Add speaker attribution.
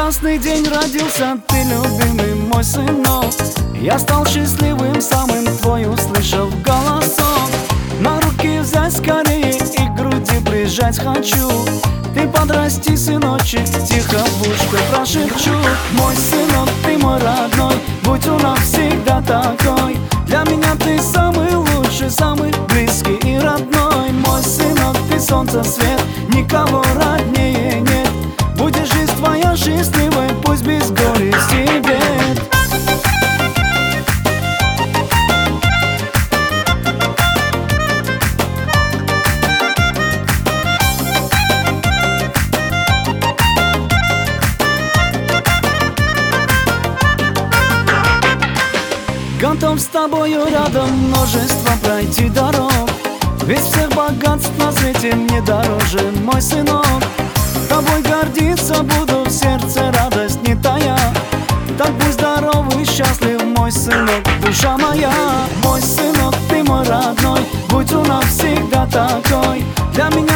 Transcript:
Speaker 1: прекрасный день родился ты, любимый мой сынок. Я стал счастливым самым, твой услышав голосок. На руки взять скорее и к груди прижать хочу. Ты подрасти, сыночек, тихо в ушко прошепчу. Мой сынок, ты мой родной, будь у нас всегда такой. Для меня ты самый лучший, самый близкий и родной. Мой сынок, ты солнце, свет, никого роднее нет. Будет жизнь твоя счастливой, пусть без горести и бед. Готов с тобою рядом множество пройти дорог. Ведь всех богатств на свете мне дороже, мой сынок. Тобой гордиться буду, в сердце радость не тая. Так будь здоров и счастлив, мой сынок, душа моя. Мой сынок, ты мой родной, будь у нас всегда такой. Для меня